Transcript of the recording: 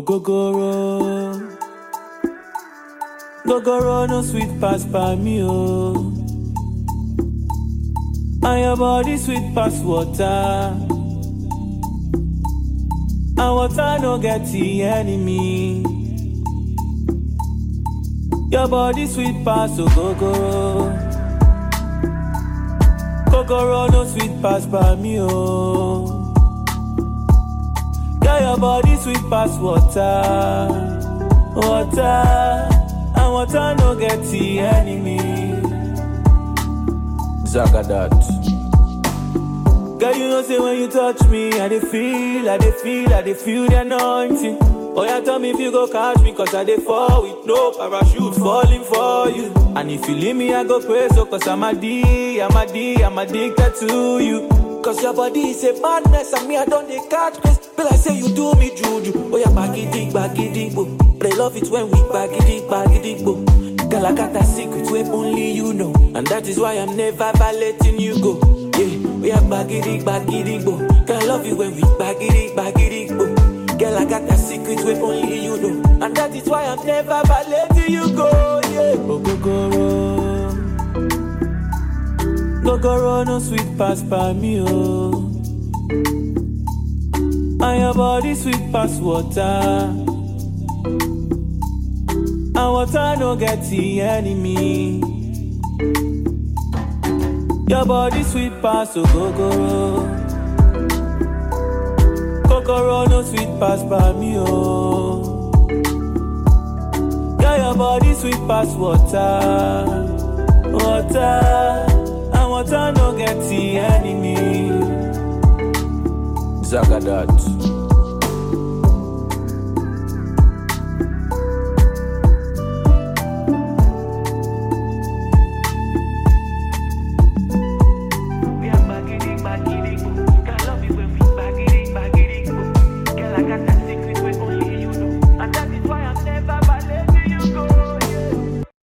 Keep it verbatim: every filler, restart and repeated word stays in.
Ogogoro, Gogoro no sweet pass by me, oh. And your body sweet pass water. And water no get the enemy. Your body sweet pass, oh Gogoro. Gogoro no sweet pass by me, oh. Your body sweet pass water, water, and water no get the enemy. Zagadat. Girl, you know say when you touch me, I dey feel, I dey feel, I dey feel the anointing. Oh yeah, tell me if you go catch me, cause I dey fall with no parachute falling for you. And if you leave me, I go crazy, so cause I'm a D, I'm a D, I'm addicted to you. Cause your body is a madness, and me I don't dey catch grace. Feel like say you do me juju. Oh yeah, baggy baggy bo. But I love it when we baggy baggy bo. Girl, I got a secret where only you know, and that is why I'm never letting you go. Yeah, we are baggy baggy bo. Girl, I love you when we baggy baggy bo. Girl, I got a secret where only you know, and that is why I'm never letting you go. Yeah, oh Gogoro, Gogoro no sweet pass by me, oh. And your body sweet pass water. And water no get the enemy. Your body sweet pass, oh Gogoro. Gogoro no sweet pass by me, oh. Yeah, your body sweet pass water. Water. And water no get the enemy. Zagadat. We are back in it, back in it.